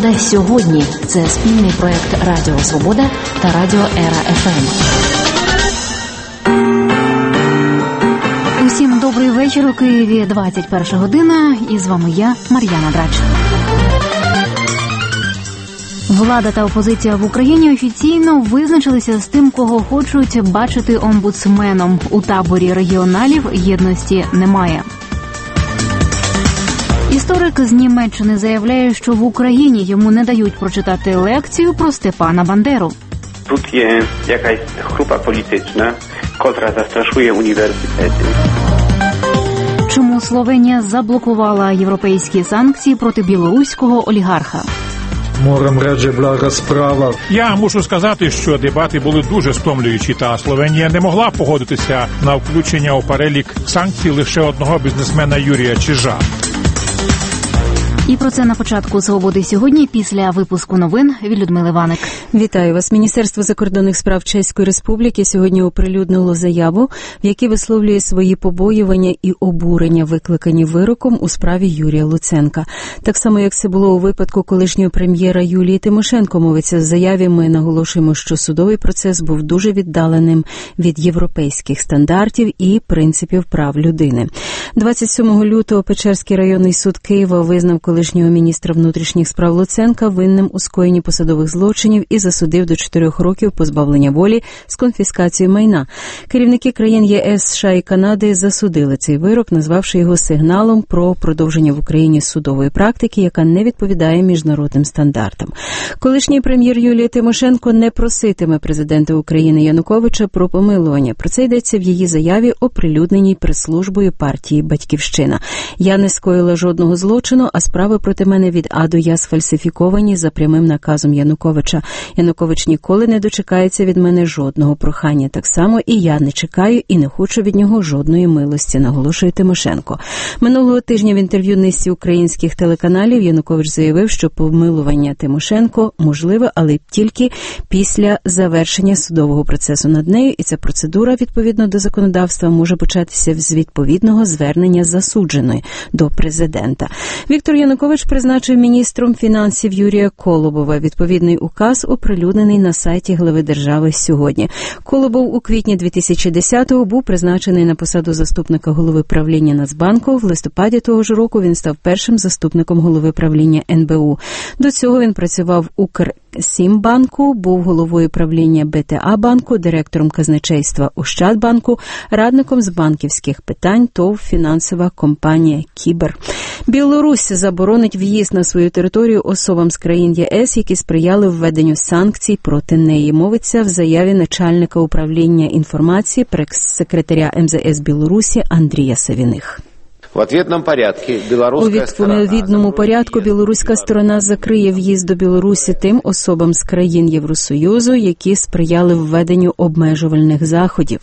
Свобода сьогодні. Це спільний проект Радіо Свобода та Радіо Ера ФМ. Усім добрий вечір. У Києві 21 година. І з вами я, Мар'яна Драч. Влада та опозиція в Україні офіційно визначилися з тим, кого хочуть бачити омбудсменом. У таборі регіоналів єдності немає. Історик з Німеччини заявляє, що в Україні йому не дають прочитати лекцію про Степана Бандеру. Тут є якась група політична, котра застрашує університети. Чому Словенія заблокувала європейські санкції проти білоруського олігарха? Я мушу сказати, що дебати були дуже стомлюючі, та Словенія не могла погодитися на включення у перелік санкцій лише одного бізнесмена Юрія Чижа. І про це на початку «Свободи сьогодні» після випуску новин від Людмили Ваник. Вітаю вас. Міністерство закордонних справ Чеської Республіки сьогодні оприлюднило заяву, в якій висловлює свої побоювання і обурення, викликані вироком у справі Юрія Луценка. Так само, як це було у випадку колишнього прем'єра Юлії Тимошенко, мовиться в заяві, ми наголошуємо, що судовий процес був дуже віддаленим від європейських стандартів і принципів прав людини. 27 лютого Печерський районний суд Києва визнав колишнього міністра внутрішніх справ Луценка винним у скоєнні посадових злочинів і засудив до 4 років позбавлення волі з конфіскацією майна. Керівники країн ЄС, США і Канади засудили цей вирок, назвавши його сигналом про продовження в Україні судової практики, яка не відповідає міжнародним стандартам. Колишній прем'єр Юлія Тимошенко не проситиме президента України Януковича про помилування. Про це йдеться в її заяві, оприлюдненій прес-службою партії «Батьківщина». Я не скоїла жодного злочину, а справи проти мене від А до Я сфальсифіковані за прямим наказом Януковича. Янукович ніколи не дочекається від мене жодного прохання. Так само і я не чекаю і не хочу від нього жодної милості, наголошує Тимошенко. Минулого тижня в інтерв'ю низці українських телеканалів Янукович заявив, що помилування Тимошенко можливе, але тільки після завершення судового процесу над нею, і ця процедура, відповідно до законодавства, може початися з відповідного звернення засудженої до президента. Віктор Янукович призначив міністром фінансів Юрія Колобова. Відповідний указ оприлюднений на сайті глави держави сьогодні. Колобов у квітні 2010-го був призначений на посаду заступника голови правління Нацбанку. В листопаді того ж року він став першим заступником голови правління НБУ. До цього він працював в Укрсімбанку, був головою правління БТА-банку, директором казначейства Ощадбанку, радником з банківських питань ТОВ «Фінансова компанія Кібер». Білорусь заборонить в'їзд на свою територію особам з країн ЄС, які сприяли введенню санкцій проти неї. Мовиться в заяві начальника управління інформації прес-секретаря МЗС Білорусі Андрія Савіних. У відповідному порядку білоруська сторона закриє в'їзд до Білорусі тим особам з країн Євросоюзу, які сприяли введенню обмежувальних заходів.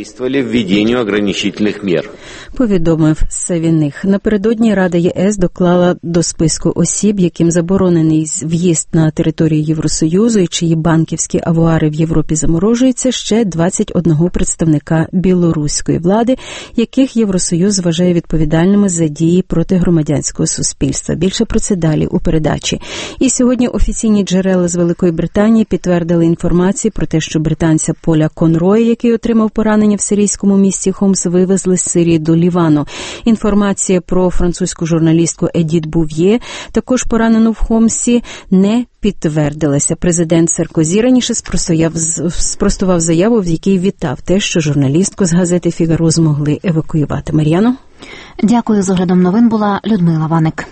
Повідомив Савіних. Напередодні Рада ЄС доклала до списку осіб, яким заборонений в'їзд на територію Євросоюзу і чиї банківські авуари в Європі заморожуються, ще 21 представника білоруської влади, яких Євросоюз вважає відповідальними за дії проти громадянського суспільства. Більше про це далі у передачі. І сьогодні офіційні джерела з Великої Британії підтвердили інформацію про те, що британця Поля Конроя, який отримав поранення в сирійському місті Хомс, вивезли з Сирії до Лівану. Інформація про французьку журналістку Едіт Був'є, також поранену в Хомсі, не підтвердилася. Президент Саркозі раніше спростував заяву, в якій вітав те, що журналістку з газети «Фігаро» змогли евакуювати. Мар'яно? Дякую. З оглядом новин була Людмила Ваник.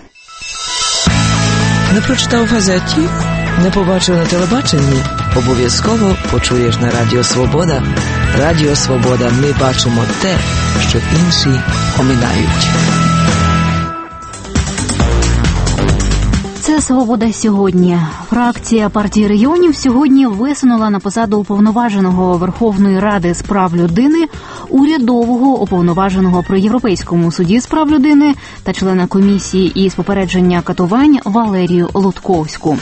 Не прочитав в газеті? Не побачив на телебаченні? Обов'язково почуєш на Радіо Свобода. Радіо Свобода. Ми бачимо те, що інші оминають. Це «Свобода сьогодні». Фракція партії регіонів сьогодні висунула на посаду уповноваженого Верховної Ради з прав людини урядового уповноваженого при Європейському суді з прав людини та члена комісії із попередження катувань Валерію Лутковську.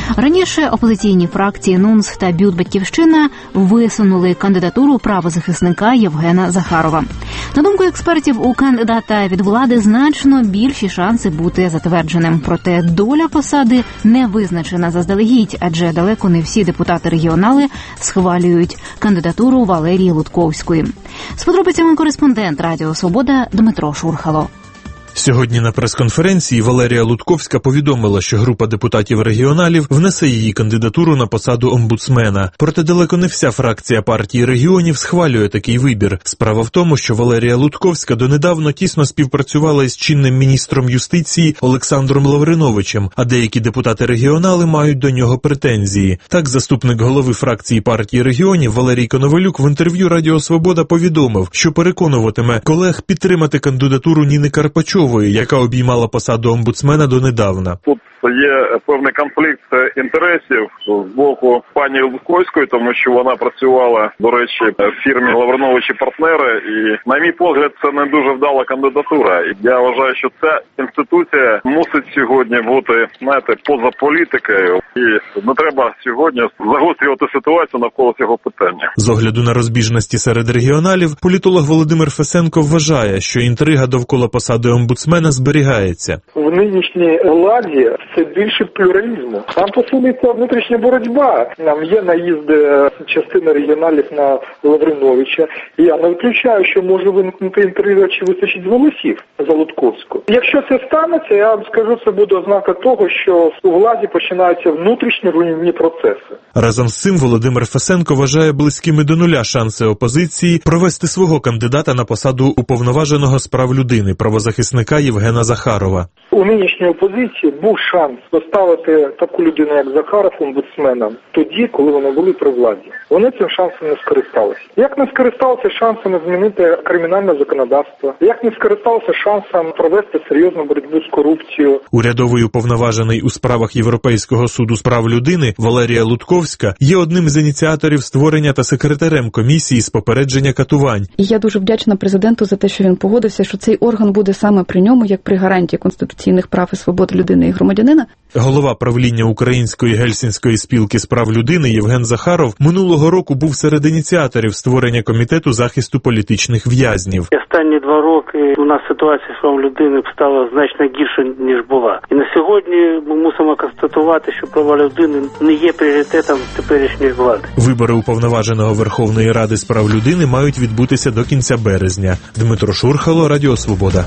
Раніше опозиційні фракції НУНС та БЮТ «Батьківщина» висунули кандидатуру правозахисника Євгена Захарова. На думку експертів, у кандидата від влади значно більші шанси бути затвердженим. Проте доля посади не визначена заздалегідь, адже далеко не всі депутати-регіонали схвалюють кандидатуру Валерії Лутковської. З подробицями кореспондент Радіо Свобода Дмитро Шурхало. Сьогодні на прес-конференції Валерія Лутковська повідомила, що група депутатів-регіоналів внесе її кандидатуру на посаду омбудсмена. Проте далеко не вся фракція партії регіонів схвалює такий вибір. Справа в тому, що Валерія Лутковська донедавна тісно співпрацювала із чинним міністром юстиції Олександром Лавриновичем, а деякі депутати-регіонали мають до нього претензії. Так, заступник голови фракції партії регіонів Валерій Коновалюк в інтерв'ю Радіо Свобода повідомив, що переконуватиме колег підтримати кандидатуру Ніни Карпачової, яка обіймала посаду омбудсмена донедавна. Тут є певний конфлікт інтересів з боку пані Лутковської, тому що вона працювала, до речі, в фірмі Лавринович і партнери, і, на мій погляд, це не дуже вдала кандидатура. І я вважаю, що ця інституція мусить сьогодні бути, знаєте, поза політикою, і не треба сьогодні загострювати ситуацію навколо цього питання. З огляду на розбіжності серед регіоналів, політолог Володимир Фесенко вважає, що інтрига довкола посади омбудсмена зберігається. В нинішній владі все більше плюралізму. Там посилюється внутрішня боротьба. Нам є наїзди частини регіоналів на Лавриновича. Я не виключаю, що може виникнути інтрига, чи вистачить голосів за Лутковську. Якщо це станеться, я вам скажу, це буде ознака того, що у владі починаються внутрішні руйнівні процеси. Разом з цим Володимир Фесенко вважає близькими до нуля шанси опозиції провести свого кандидата на посаду уповноваженого з прав людини, правозахисника Євгена Захарова. У нинішній опозиції був шанс поставити таку людину, як Захаров, омбудсменом, тоді, коли вони були при владі. Вони цим шансом не скористалися. Як не скористалися шансом змінити кримінальне законодавство, як не скористалися шансом провести серйозну боротьбу з корупцією. Урядовий уповноважений у справах Європейського суду з прав людини Валерія Лутковська є одним з ініціаторів створення та секретарем комісії з попередження катувань. І я дуже вдячна президенту за те, що він погодився, що цей орган буде саме при ньому, як при гарантії конституційних прав і свобод людини і громадянина. Голова правління Української Гельсінської спілки з прав людини Євген Захаров минулого року був серед ініціаторів створення комітету захисту політичних в'язнів. Останні 2 роки у нас ситуація з прав людини стала значно гірше, ніж була. І на сьогодні ми мусимо констатувати, що права людини не є пріоритетом теперішньої влади. Вибори уповноваженого Верховної Ради з прав людини мають відбутися до кінця березня. Дмитро Шурхало, Радіо Свобода.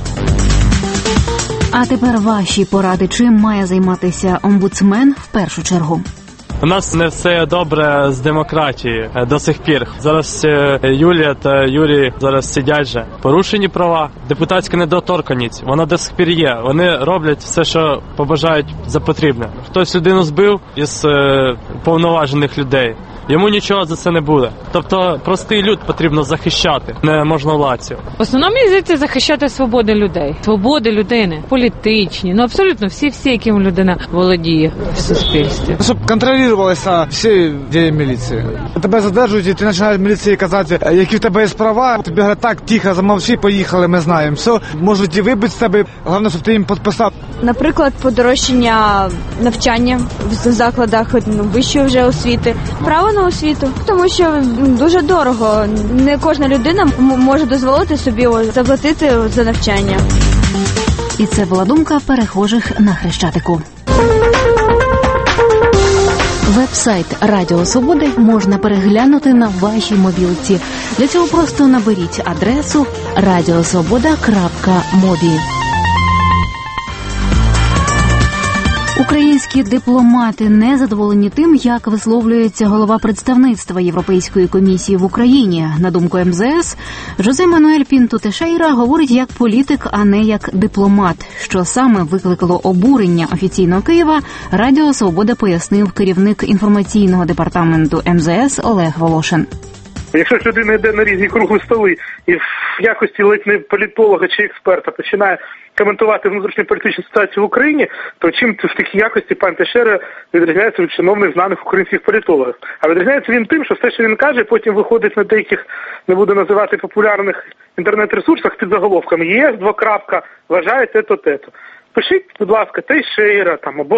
А тепер ваші поради, чим має займатися омбудсмен в першу чергу? У нас не все добре з демократією до сих пір. Зараз Юлія та Юрій зараз сидять же. Порушені права, депутатська недоторканність, вона до сих пір є. Вони роблять все, що побажають за потрібне. Хтось людину збив із повноважених людей. Йому нічого за це не буде. Тобто простий люд потрібно захищати, не можновладців. В основному, мені здається, захищати свободи людей. Свободи людини, політичні, абсолютно всі, яким людина володіє в суспільстві. Щоб контролювалися всі дії міліції. Тебе задержують і ти починаєш міліції казати, які в тебе є права. Тобі говорять, так, тихо, замовчи, поїхали, ми знаємо. Все, можуть і вибити з тебе, головне, щоб ти їм підписав. Наприклад, подорожчання навчання в закладах вищої вже освіти. Право на освіту, тому що дуже дорого. Не кожна людина може дозволити собі заплатити за навчання. І це була думка перехожих на Хрещатику. Веб-сайт Радіо Свободи можна переглянути на вашій мобілці. Для цього просто наберіть адресу radiosvoboda.mobi. Українські дипломати не задоволені тим, як висловлюється голова представництва Європейської комісії в Україні. На думку МЗС, Жозе Мануель Пінто Тешейра говорить як політик, а не як дипломат. Що саме викликало обурення офіційного Києва, Радіо Свобода пояснив керівник інформаційного департаменту МЗС Олег Волошин. Якщо ж людина йде на різні круглі столи і в якості ледь не політолога чи експерта починає коментувати внутрішню політичну ситуацію в Україні, то чим в такій якості пан Тешейра відрізняється від чиновних знаних українських політологів? А відрізняється він тим, що все, що він каже, потім виходить на деяких, не буду називати популярних інтернет-ресурсах під заголовками ЄС, вважає те-то. Пишіть, будь ласка, Тешейра там, або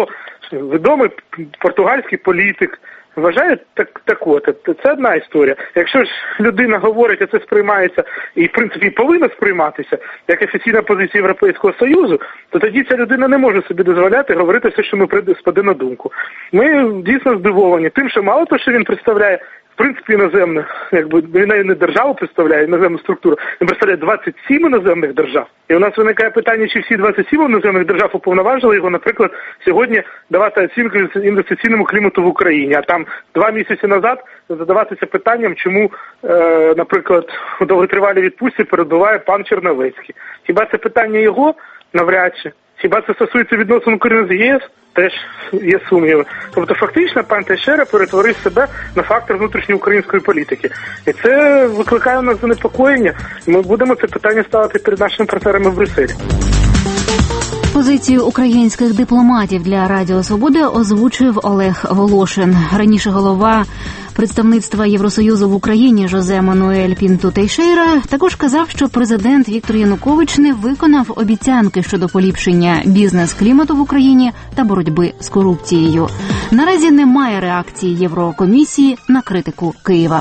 відомий португальський політик. Вважаю, так от, це одна історія. Якщо ж людина говорить, а це сприймається, і в принципі повинно сприйматися, як офіційна позиція Європейського Союзу, то тоді ця людина не може собі дозволяти говорити все, що ми спаде на думку. Ми дійсно здивовані тим, що мало того, що він представляє в принципі іноземну, він не державу представляє, іноземну структуру, він представляє 27 іноземних держав. І у нас виникає питання, чи всі 27 іноземних держав уповноважили його, наприклад, сьогодні давати оцінку інвестиційному клімату в Україні. А там 2 місяці назад задаватися питанням, чому, наприклад, у довготривалій відпустці перебуває пан Черновецький. Хіба це питання його? Навряд чи. Хіба це стосується відносин України з ЄС? Теж є сумніви. Тобто фактично пан Тейшера перетворив себе на фактор внутрішньоукраїнської політики. І це викликає у нас занепокоєння. Ми будемо це питання ставити перед нашими партнерами в Брюсселі. Позицію українських дипломатів для Радіо Свобода озвучив Олег Волошин. Раніше голова представництва Євросоюзу в Україні Жозе Мануель Пінту Тейшейра також казав, що президент Віктор Янукович не виконав обіцянки щодо поліпшення бізнес-клімату в Україні та боротьби з корупцією. Наразі немає реакції Єврокомісії на критику Києва.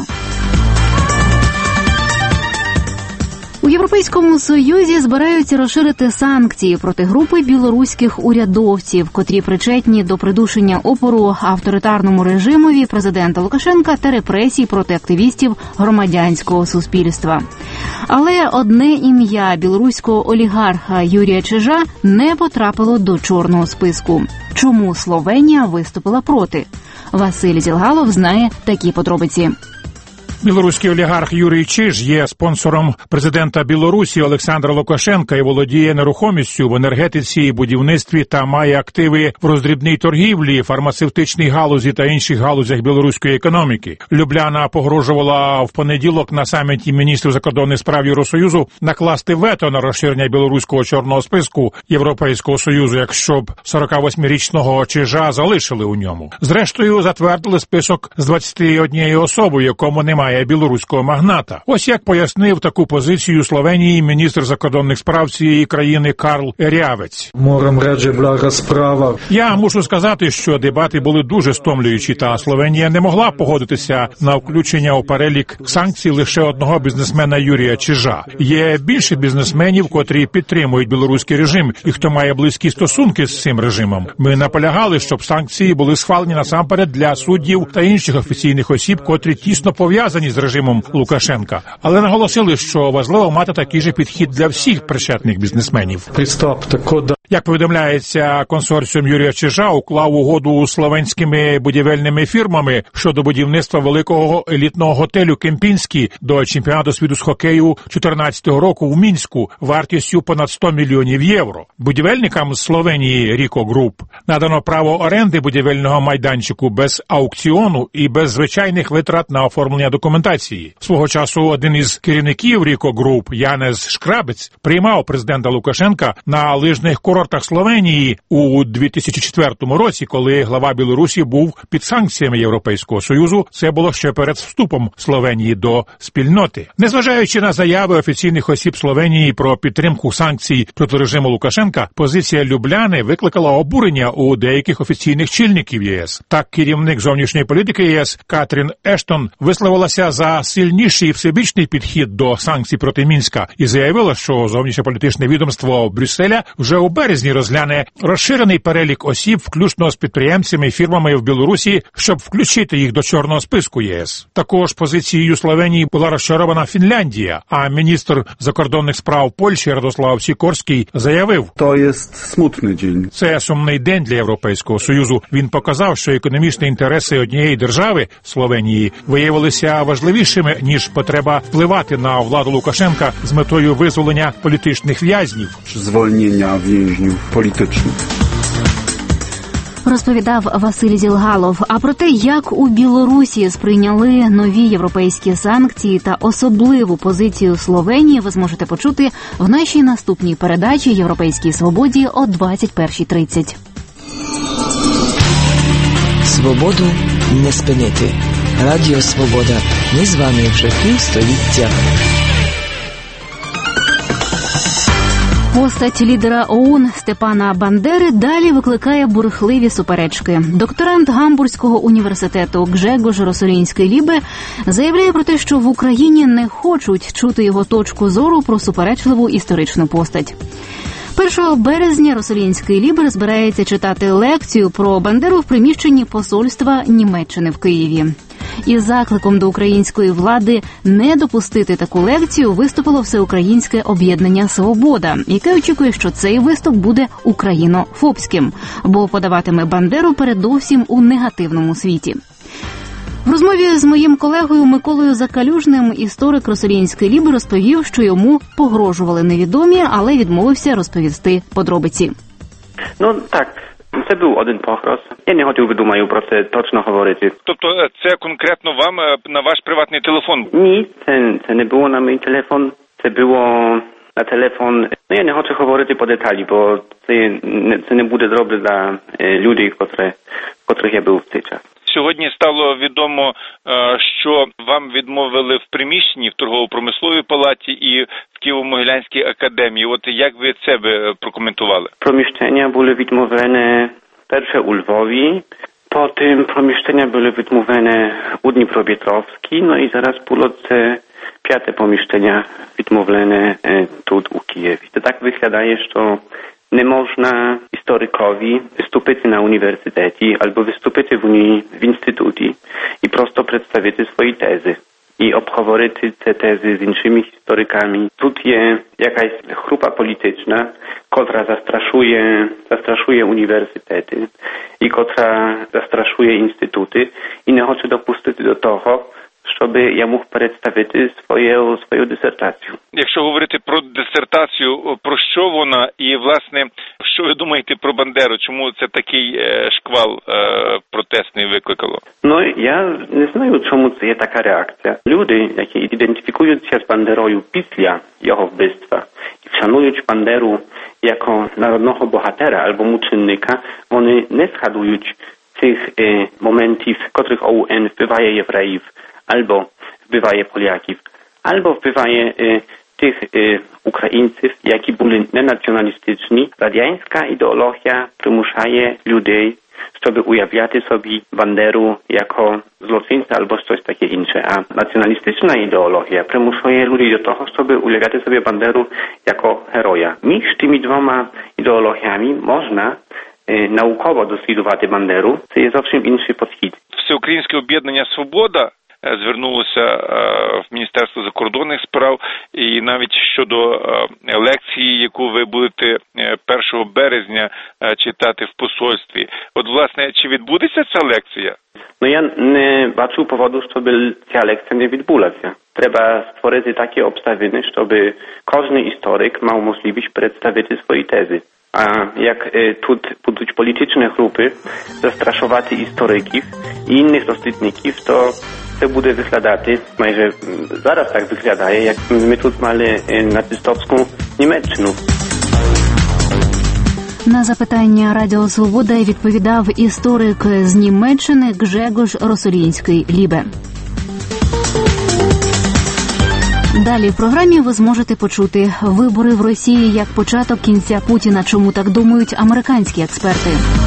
У Європейському Союзі збираються розширити санкції проти групи білоруських урядовців, котрі причетні до придушення опору авторитарному режимові президента Лукашенка та репресій проти активістів громадянського суспільства. Але одне ім'я білоруського олігарха Юрія Чижа не потрапило до чорного списку. Чому Словенія виступила проти? Василь Зілгалов знає такі подробиці. Білоруський олігарх Юрій Чиж є спонсором президента Білорусі Олександра Лукашенка і володіє нерухомістю в енергетиці і будівництві та має активи в роздрібній торгівлі, фармацевтичній галузі та інших галузях білоруської економіки. Любляна погрожувала в понеділок на саміті міністрів закордонних справ Євросоюзу накласти вето на розширення білоруського чорного списку Європейського Союзу, якщо б 48-річного Чижа залишили у ньому. Зрештою, затвердили список з 21 особою, якому немає білоруського магната. Ось як пояснив таку позицію Словенії міністр закордонних справ цієї країни Карл Ерявець. Я мушу сказати, що дебати були дуже стомлюючі, та Словенія не могла погодитися на включення у перелік санкцій лише одного бізнесмена Юрія Чижа. Є більше бізнесменів, котрі підтримують білоруський режим і хто має близькі стосунки з цим режимом. Ми наполягали, щоб санкції були схвалені насамперед для суддів та інших офіційних осіб, котрі тісно пов'язані з режимом Лукашенка, але наголосили, що важливо мати такий же підхід для всіх причетних бізнесменів. Як повідомляється, консорціум Юрія Чижа уклав угоду з словенськими будівельними фірмами щодо будівництва великого елітного готелю «Кемпінський» до чемпіонату світу з хокею 2014 року у Мінську вартістю понад 100 мільйонів євро. Будівельникам з Словенії Ріко Груп надано право оренди будівельного майданчику без аукціону і без звичайних витрат на оформлення документації. Свого часу один із керівників Ріко Груп, Янез Шкрабець, приймав президента Лукашенка на лижних курортах Словенії у 2004 році, коли глава Білорусі був під санкціями Європейського Союзу. Це було ще перед вступом Словенії до спільноти. Незважаючи на заяви офіційних осіб Словенії про підтримку санкцій проти режиму Лукашенка, позиція Любляни викликала обурення у деяких офіційних чільників ЄС. Так, керівник зовнішньої політики ЄС Катрін Ештон висловилася за сильніший і всебічний підхід до санкцій проти Мінська і заявила, що зовнішньополітичне відомство Брюсселя вже у березні розгляне розширений перелік осіб, включно з підприємцями і фірмами в Білорусі, щоб включити їх до чорного списку ЄС. Також позицією Словенії була розчарована Фінляндія, а міністр закордонних справ Польщі Радослав Сікорський заявив: «Це сумний день для Європейського Союзу. Він показав, що економічні інтереси однієї держави, Словенії, виявилися важливішими, ніж потреба впливати на владу Лукашенка з метою визволення політичних в'язнів». Звільнення в'язнів політичних. Розповідав Василь Зілгалов. А про те, як у Білорусі сприйняли нові європейські санкції та особливу позицію Словенії, ви зможете почути в нашій наступній передачі «Європейській свободі» о 21:30. Свободу не спинити. Радіо Свобода. Ми з вами вже півстоліття. Постать лідера ОУН Степана Бандери далі викликає бурхливі суперечки. Докторант Гамбурзького університету Гжегош Росолінський-Лібе заявляє про те, що в Україні не хочуть чути його точку зору про суперечливу історичну постать. 1 березня Росолінський-Лібе збирається читати лекцію про Бандеру в приміщенні посольства Німеччини в Києві. Із закликом до української влади не допустити таку лекцію виступило Всеукраїнське об'єднання «Свобода», яке очікує, що цей виступ буде українофобським, бо подаватиме Бандеру передовсім у негативному світі. В розмові з моїм колегою Миколою Закалюжним історик Росолінський-Лібе розповів, що йому погрожували невідомі, але відмовився розповісти подробиці. Так. Це був один погроз. Я не хотів би, думаю, про це точно говорити. Тобто це конкретно вам на ваш приватний телефон? Ні, це не було на мій телефон. Це було на телефон. Я не хочу говорити по деталі, бо це не буде добре для людей, котрих я був в цей час. Сьогодні стало відомо, що вам відмовили в приміщенні в торгово-промисловій палаті і в Києво-Могилянській академії. От як ви це прокоментували? Приміщення були відмовлені перше у Львові, потім приміщення були відмовлені у Дніпропетровській, і зараз було це 5-те приміщення відмовлене тут у Києві. Це так виглядає, що не можна історикові виступити на університеті або виступити в інституті і просто представити свої тези і обговорити ці тези з іншими істориками. Тут є якась група політична, котра застрашує університети і котра застрашує інститути і не хоче допустити до того, щоб я мог представити свою дисертацію. Якщо говорити про дисертацію, про що вона і, власне, що ви думаєте про Бандеру? Чому це такий шквал протестний викликало? Я не знаю, чому це є така реакція. Люди, які ідентифікуються з Бандерою після його вбивства і вшанують Бандеру як народного богатера або мученика, вони не згадують цих моментів, в котрих ОУН вбиває євреїв, albo wbywaje Poliaków, albo wbywaje tych Ukraińców, jaki byli nenacjonalistyczni. Radiańska ideologia przymuszaje ludzi, żeby ujawiać sobie Banderu jako złoczyńcę albo coś takie inne. A nacjonalistyczna ideologia przymusuje ludzi do tego, żeby ulegać sobie Banderu jako heroja. Między tymi dwoma ideologiami można naukowo doслідувати Бандеру. Це є зовсім інший підхід. Всеукраїнське об'єднання «Свобода» звернулося в Міністерство закордонних справ і навіть щодо лекції, яку ви будете 1 березня читати в посольстві. От, власне, чи відбудеться ця лекція? Я не бачу поводу, щоб ця лекція не відбулася. Треба створити такі обставини, щоб кожен історик мав можливість представити свої тези. A jak tu будуть polityczne grupy zastraszować historykів i innych doслідників, to це буде виглядати, майже зараз так виглядає, як ми тут мали нацистовську Німеччину. На запитання Радіо Свобода відповідав історик з Німеччини Гжегош Росолінський-Лібе. Далі в програмі ви зможете почути вибори в Росії як початок кінця Путіна. Чому так думають американські експерти?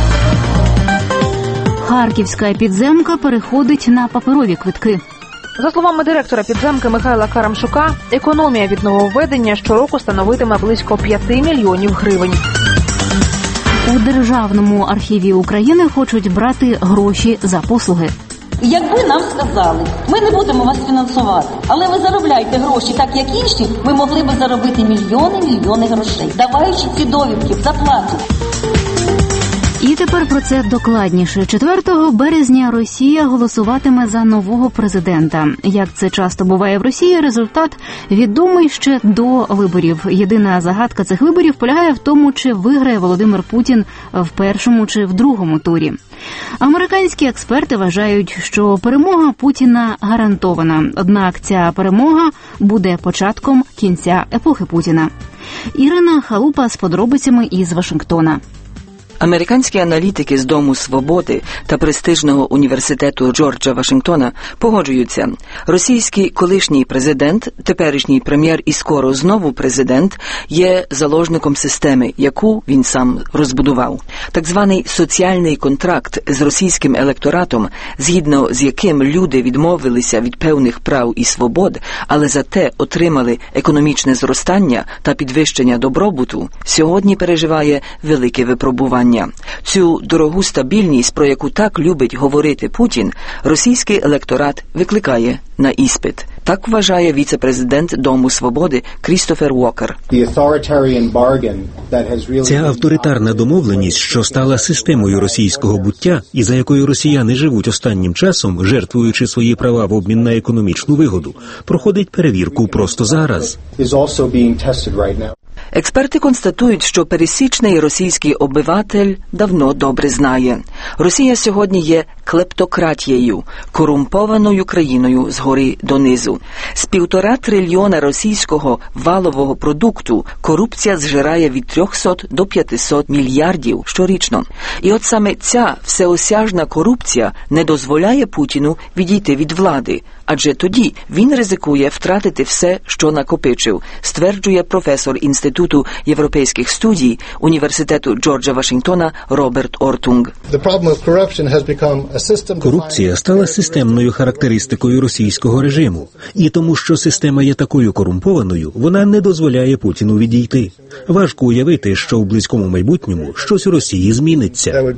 Харківська підземка переходить на паперові квитки. За словами директора підземки Михайла Карамшука, економія від нововведення щороку становитиме близько 5 мільйонів гривень. У Державному архіві України хочуть брати гроші за послуги. Якби нам сказали, ми не будемо вас фінансувати, але ви заробляйте гроші так, як інші, ми могли б заробити мільйони грошей, даваючи ці довідки в заплату. І тепер про це докладніше. 4 березня Росія голосуватиме за нового президента. Як це часто буває в Росії, результат відомий ще до виборів. Єдина загадка цих виборів полягає в тому, чи виграє Володимир Путін в першому чи в другому турі. Американські експерти вважають, що перемога Путіна гарантована. Однак ця перемога буде початком кінця епохи Путіна. Ірина Халупа з подробицями із Вашингтона. Американські аналітики з Дому свободи та престижного університету Джорджа Вашингтона погоджуються. Російський колишній президент, теперішній прем'єр і скоро знову президент є заложником системи, яку він сам розбудував. Так званий соціальний контракт з російським електоратом, згідно з яким люди відмовилися від певних прав і свобод, але зате отримали економічне зростання та підвищення добробуту, сьогодні переживає велике випробування. Цю дорогу стабільність, про яку так любить говорити Путін, російський електорат викликає на іспит. Так вважає віце-президент Дому свободи Крістофер Уокер. Ця авторитарна домовленість, що стала системою російського буття і за якою росіяни живуть останнім часом, жертвуючи свої права в обмін на економічну вигоду, проходить перевірку просто зараз. Експерти констатують, що пересічний російський обиватель давно добре знає. Росія сьогодні є клептократією, корумпованою країною згори донизу. З 1,5 трильйона російського валового продукту корупція зжирає від 300 до 500 мільярдів щорічно. І от саме ця всеосяжна корупція не дозволяє Путіну відійти від влади, адже тоді він ризикує втратити все, що накопичив, стверджує професор Інституту європейських студій Університету Джорджа Вашингтона Роберт Ортунг. Корупція стала системною характеристикою російського режиму. І тому, що система є такою корумпованою, вона не дозволяє Путіну відійти. Важко уявити, що в близькому майбутньому щось у Росії зміниться.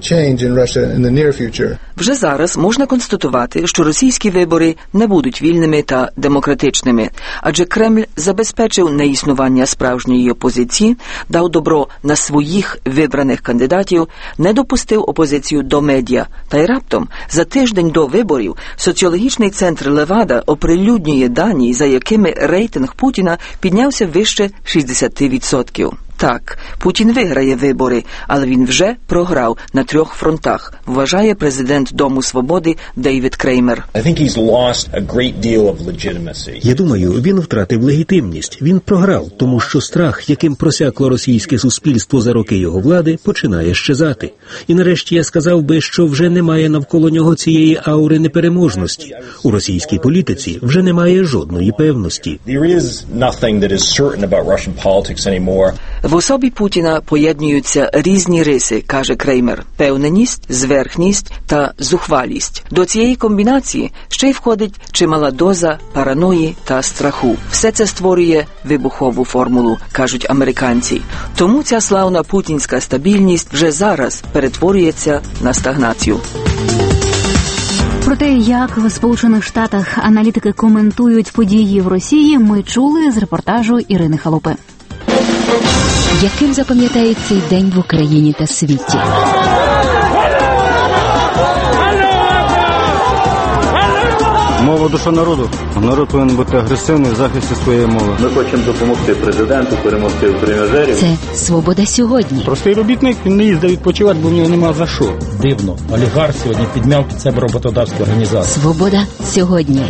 Вже зараз можна констатувати, що російські вибори не будуть вільними та демократичними, адже Кремль забезпечив неіснування справжньої опозиції, дав добро на своїх вибраних кандидатів, не допустив опозицію до медіа. Та й раптом, за тиждень до виборів, соціологічний центр Левада оприлюднює дані, за якими рейтинг Путіна піднявся вище 60%. Так, Путін виграє вибори, але він вже програв на 3 фронтах, вважає президент Дому свободи Дейвід Креймер. Я думаю, він втратив легітимність. Він програв, тому що страх, яким просякло російське суспільство за роки його влади, починає щезати. І нарешті я сказав би, що вже немає навколо нього цієї аури непереможності. У російській політиці вже немає жодної певності. В особі Путіна поєднуються різні риси, каже Креймер: певненість, зверхність та зухвалість. До цієї комбінації ще й входить чимала доза параної та страху. Все це створює вибухову формулу, кажуть американці. Тому ця славна путінська стабільність вже зараз перетворюється на стагнацію. Про те, як в Сполучених Штатах аналітики коментують події в Росії, ми чули з репортажу Ірини Халупи. Яким запам'ятає цей день в Україні та світі? Мова – душа народу. Народ повинен бути агресивний в захисті своєї мови. Ми хочемо допомогти президенту перемогти в тренажері. Це «Свобода сьогодні». Простий робітник, він не їздить відпочивати, бо в нього нема за що. Дивно. Олігарх сьогодні підняв під себе роботодавську організацію. «Свобода сьогодні».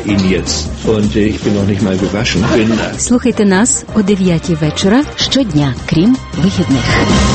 Слухайте нас о 9:00 вечора щодня, крім вихідних.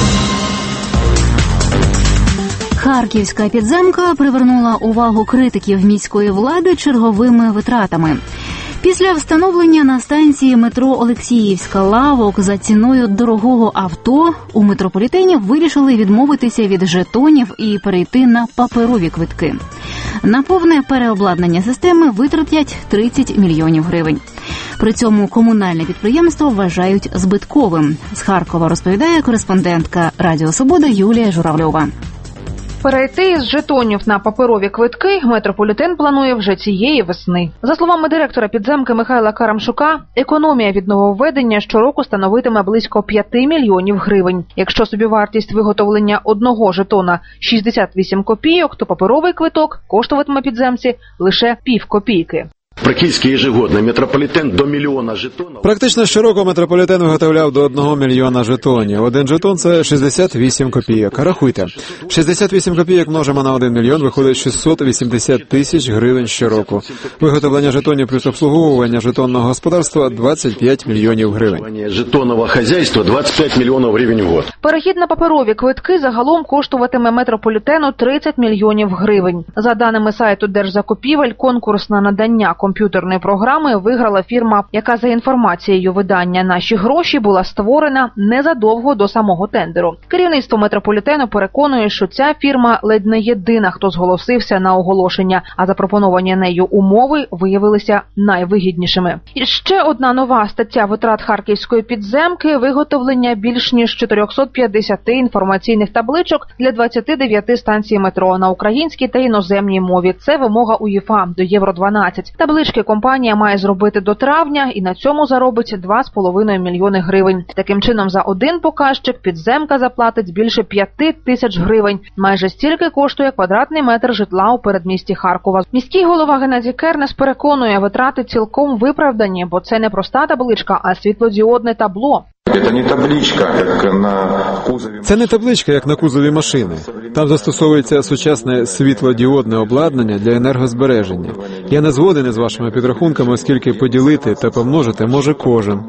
Харківська підземка привернула увагу критиків міської влади черговими витратами. Після встановлення на станції метро Олексіївська лавок за ціною дорогого авто, у метрополітені вирішили відмовитися від жетонів і перейти на паперові квитки. На повне переобладнання системи витратять 30 мільйонів гривень. При цьому комунальне підприємство вважають збитковим. З Харкова розповідає кореспондентка Радіо Свобода Юлія Журавльова. Перейти із жетонів на паперові квитки метрополітен планує вже цієї весни. За словами директора підземки Михайла Карамшука, економія від нововведення щороку становитиме близько 5 мільйонів гривень. Якщо собівартість виготовлення одного жетона 68 копійок, то паперовий квиток коштуватиме підземці лише півкопійки. Практично ежегодно метрополітен до мільйона жетонів. Практично щороку метрополітен виготовляв до 1 мільйона жетонів. Один жетон – це 68 копійок. Рахуйте, 68 копійок множимо на 1 мільйон, виходить 680 тисяч гривень щороку. Виготовлення жетонів плюс обслуговування жетонного господарства – 25 мільйонів гривень. Жетонного хазяйства – 25 мільйонів гривень в год. Перехід на паперові квитки загалом коштуватиме метрополітену 30 мільйонів гривень. За даними сайту Держзакупівель, конкурс на надання комп'ютерної програми виграла фірма, яка за інформацією видання «Наші гроші» була створена незадовго до самого тендеру. Керівництво метрополітену переконує, що ця фірма ледь не єдина, хто зголосився на оголошення, а запропоновані нею умови виявилися найвигіднішими. І ще одна нова стаття витрат харківської підземки – виготовлення більш ніж 450 інформаційних табличок для 29 станцій метро на українській та іноземній мові. Це вимога УЄФА до Євро-12. Таблички компанія має зробити до травня і на цьому заробить 2,5 мільйони гривень. Таким чином, за один показчик підземка заплатить більше 5 тисяч гривень. Майже стільки коштує квадратний метр житла у передмісті Харкова. Міський голова Геннадій Кернес переконує, витрати цілком виправдані, бо це не проста табличка, а світлодіодне табло. Це не табличка, як на кузові машини. Там застосовується сучасне світлодіодне обладнання для енергозбереження. Я не згоден із вашими підрахунками, оскільки поділити та помножити може кожен.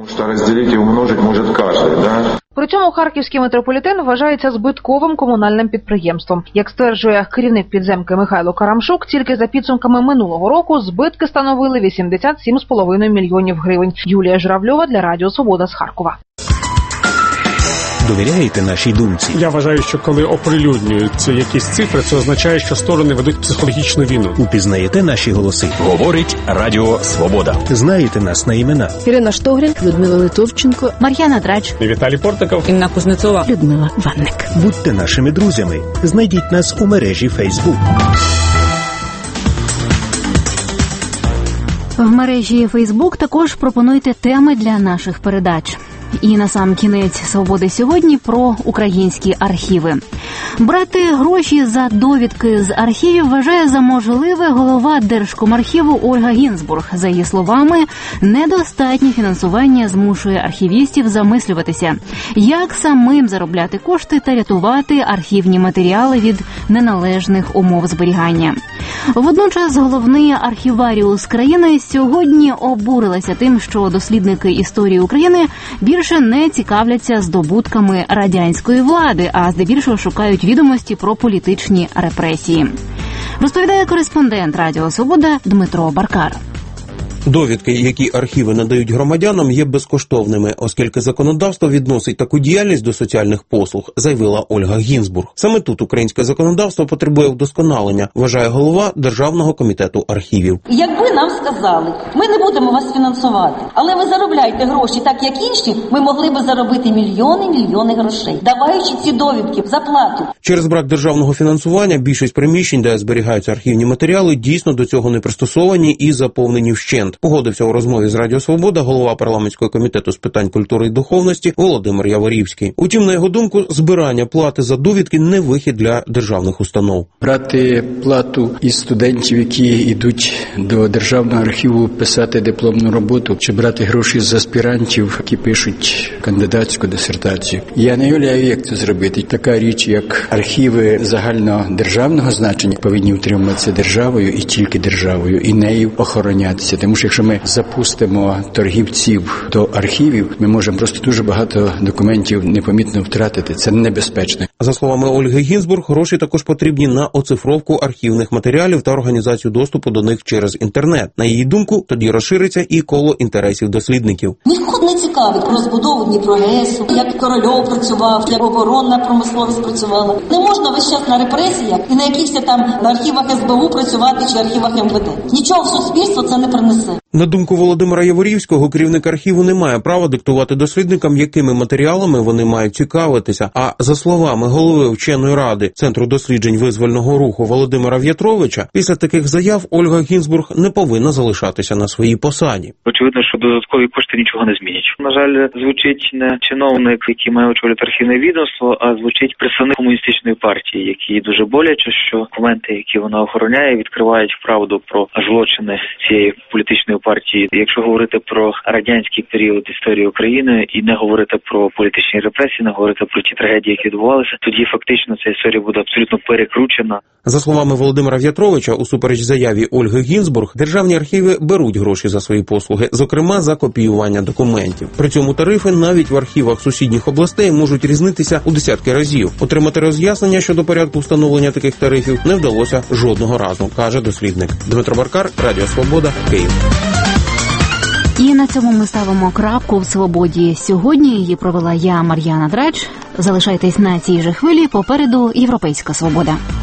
При цьому харківський метрополітен вважається збитковим комунальним підприємством. Як стверджує керівник підземки Михайло Карамшук, тільки за підсумками минулого року збитки становили 87,5 мільйонів гривень. Юлія Журавльова для Радіо Свобода з Харкова. Довіряєте нашій думці? Я вважаю, що коли оприлюднюються якісь цифри, це означає, що сторони ведуть психологічну війну. Упізнаєте наші голоси? Говорить Радіо Свобода. Знаєте нас на імена? Ірина Штогрін, Людмила Литовченко, Мар'яна Драч, Віталій Портиков, Інна Кузнецова, Людмила Ванник. Будьте нашими друзями. Знайдіть нас у мережі Facebook. В мережі Facebook також пропонуйте теми для наших передач. І на сам кінець «Свободи сьогодні» про українські архіви. Брати гроші за довідки з архівів вважає за можливе голова Держкомархіву Ольга Гінзбург. За її словами, недостатнє фінансування змушує архівістів замислюватися, як самим заробляти кошти та рятувати архівні матеріали від неналежних умов зберігання. Водночас головний архіваріус країни сьогодні обурилася тим, що дослідники історії України більше не цікавляться здобутками радянської влади, а здебільшого шукають відомості про політичні репресії. Розповідає кореспондент Радіо Свобода Дмитро Баркар. Довідки, які архіви надають громадянам, є безкоштовними, оскільки законодавство відносить таку діяльність до соціальних послуг, заявила Ольга Гінзбург. Саме тут українське законодавство потребує вдосконалення, вважає голова Державного комітету архівів. Якби нам сказали, ми не будемо вас фінансувати, але ви заробляйте гроші так, як інші, ми могли би заробити мільйони грошей, даваючи ці довідки за плату. Через брак державного фінансування більшість приміщень, де зберігаються архівні матеріали, дійсно до цього не пристосовані і заповнені вщент. Погодився у розмові з Радіо Свобода голова парламентського комітету з питань культури і духовності Володимир Яворівський. Утім, на його думку, збирання плати за довідки не вихід для державних установ. Брати плату із студентів, які йдуть до державного архіву писати дипломну роботу, чи брати гроші з аспірантів, які пишуть кандидатську дисертацію. Я не уявляю, як це зробити. Така річ, як архіви загальнодержавного значення, повинні утримуватися державою і тільки державою, і нею охоронятися. Тому що якщо ми запустимо торгівців до архівів, ми можемо просто дуже багато документів непомітно втратити. Це небезпечно. За словами Ольги Гінзбург, гроші також потрібні на оцифровку архівних матеріалів та організацію доступу до них через інтернет. На її думку, тоді розшириться і коло інтересів дослідників. Ніхто не цікавить розбудову Дніпрогесу, як Корольов працював, як оборонна промисловість працювала. Не можна весь час на репресіях і на якихось там на архівах СБУ працювати чи архівах МВД. Нічого в суспільство це не принесе. На думку Володимира Яворівського, керівник архіву не має права диктувати дослідникам, якими матеріалами вони мають цікавитися. А за словами голови вченої ради Центру досліджень визвольного руху Володимира В'ятровича, після таких заяв Ольга Гінзбург не повинна залишатися на своїй посаді. Очевидно, що додаткові кошти нічого не змінять. На жаль, звучить не чиновник, який має очолювати архівне відомство, а звучить представник комуністичної партії, який дуже боляче, що документи, які вона охороняє, відкривають правду про злочини цієї політичної партії. Якщо говорити про радянський період історії України і не говорити про політичні репресії, не говорити про ті трагедії, які відбувалися, тоді фактично ця історія буде абсолютно перекручена. За словами Володимира В'ятровича, усупереч заяві Ольги Гінзбург, державні архіви беруть гроші за свої послуги, зокрема за копіювання документів. При цьому тарифи навіть в архівах сусідніх областей можуть різнитися у десятки разів. Отримати роз'яснення щодо порядку встановлення таких тарифів не вдалося жодного разу, каже дослідник. Дмитро Баркар, Радіо Свобода, Київ. І на цьому ми ставимо крапку в «Свободі». Сьогодні її провела я, Мар'яна Драч. Залишайтесь на цій же хвилі, попереду «Європейська свобода».